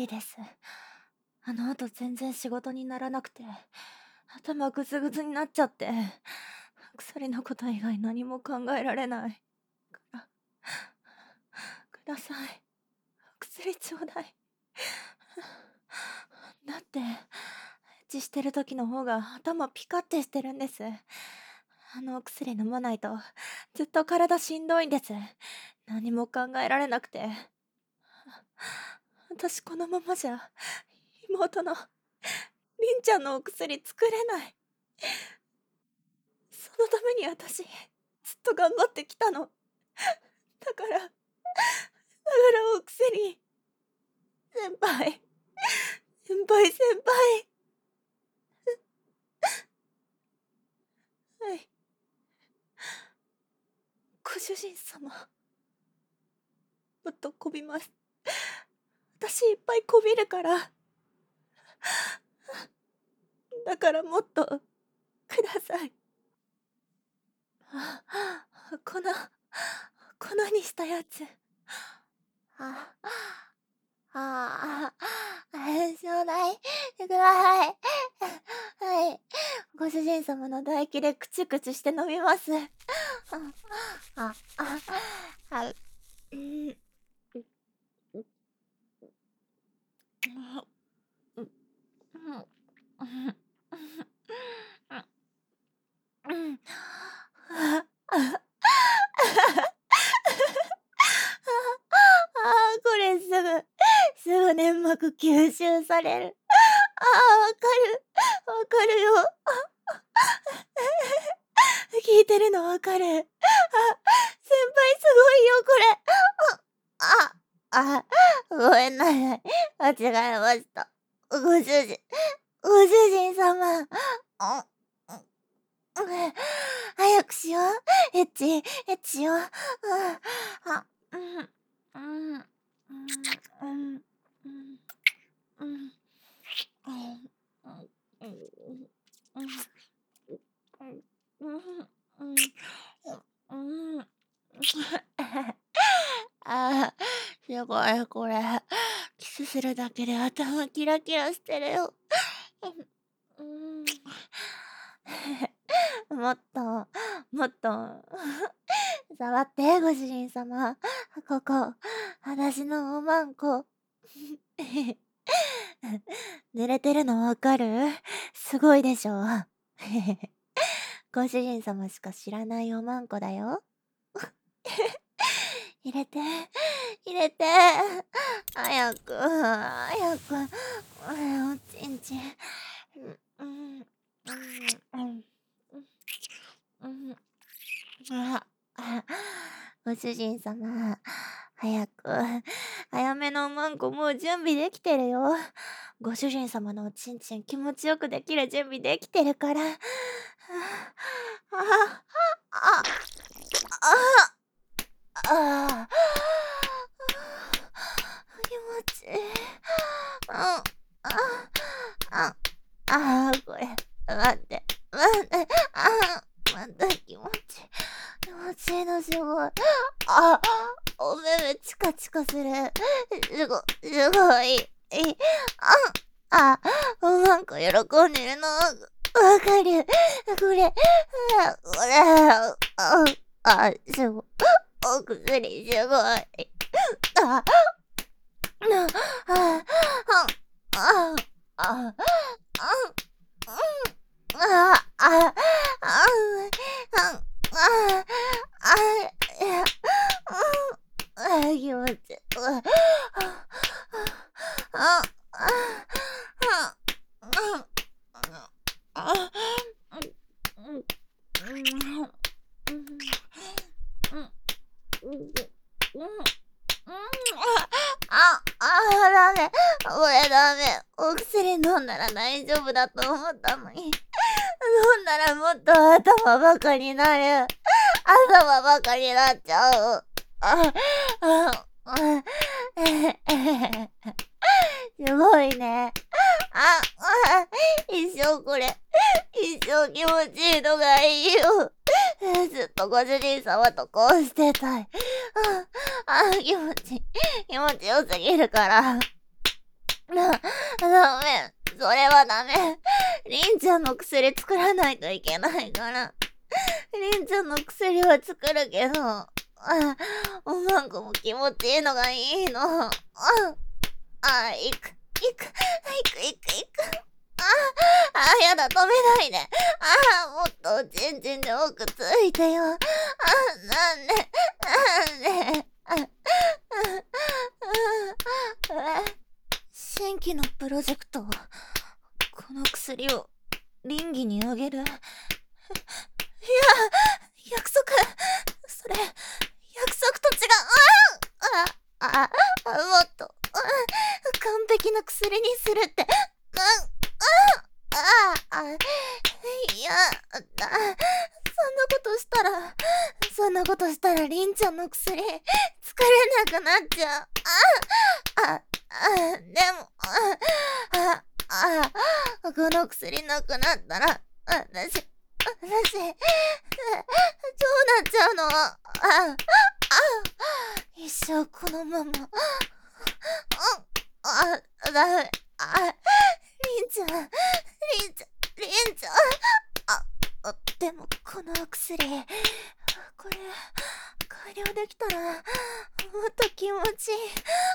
いです。あの後全然仕事にならなくて、頭グズグズになっちゃって、薬のこと以外何も考えられない。から、ください。薬ちょうだい。だって、エッチしてる時の方が頭ピカってしてるんです。あのお薬飲まないと、ずっと体しんどいんです。何も考えられなくて。私このままじゃ、妹の、りんちゃんのお薬作れない。そのために私、ずっと頑張ってきたの。だから、お薬、先輩、先輩。はい。ご主人様、もっとこびます。私いっぱいこびるから。だからもっと、ください。粉にしたやつ。あ、ちょうだい、ください。はい。ご主人様の唾液でクチュクチュして飲みます。あ、あ、あ、うん、うん。これすぐ粘膜吸収される。わかるよ。聞いてるのわかる。先輩すごいよ、これ。ごめんなさい。間違えました。ご主人様。早くしよう。エッチしよう。あ、うん、うん、うん、うん、うん、うん、うん、すごい、これ。キスするだけで頭キラキラしてるよ。もっと、もっと、触って、ご主人様。ここ、私のおまんこ。濡れてるのわかる？すごいでしょ。ご主人様しか知らないおまんこだよ。入れて、入れて。早く、おちんちん。うん、うん、うん、うん。ご主人様、早めのおまんこもう準備できてるよ。ご主人様のおちんちん気持ちよくできる準備できてるから。気持ちいい。これ、待って、また気持ちいいのすごい。お目目チカチカする。すごい。おまんこ喜んでるの。わかる。これ、すごい。お薬すごい。気持ちいい。ダメ。これダメ。お薬飲んだら大丈夫だと思ったのに。飲んだらもっと頭ばかになる。頭ばかになっちゃう。すごいね。一生気持ちいいのがいいよ。ずっとご主人様とこうしてたい。気持ちよすぎるから。 ダメ。それはダメ。りんちゃんの薬作らないといけないから。りんちゃんの薬は作るけど、おまんこも気持ちいいのがいいの。行く、行く、行く。やだ、止めないで。もっとおちんちんで奥ついてよ。なんで。新規のプロジェクト、この薬を倫理にあげる。いや、約束、それ、約束と違う。もっと、完璧な薬にするって。いや、そんなことしたら、りんちゃんの薬、作れなくなっちゃう。でも、この薬なくなったら、私、どうなっちゃうの？一生このまま。ダメ。りんちゃん。でもこのお薬、これ、改良できたら、もっと気持ちいい。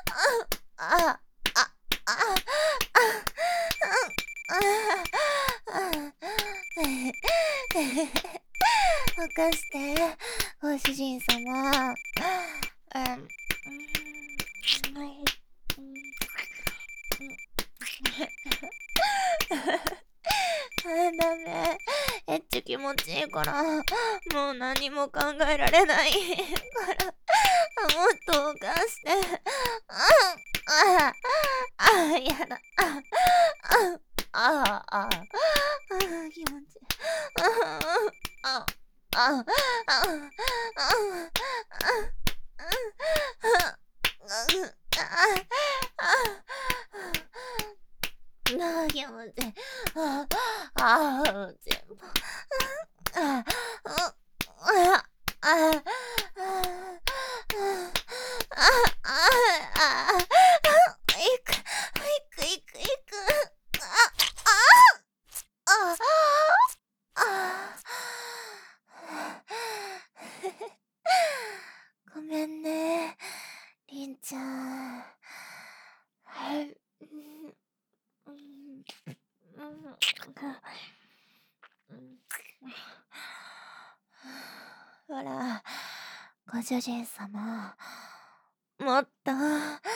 任して、ご主人様。ダメ。エッチ気持ちいいから、もう何も考えられないから、もっと犯して。やだ。気持ちいい。気持ちいい。全部。ごめんね、りんちゃん。ほら、ご主人様、もっと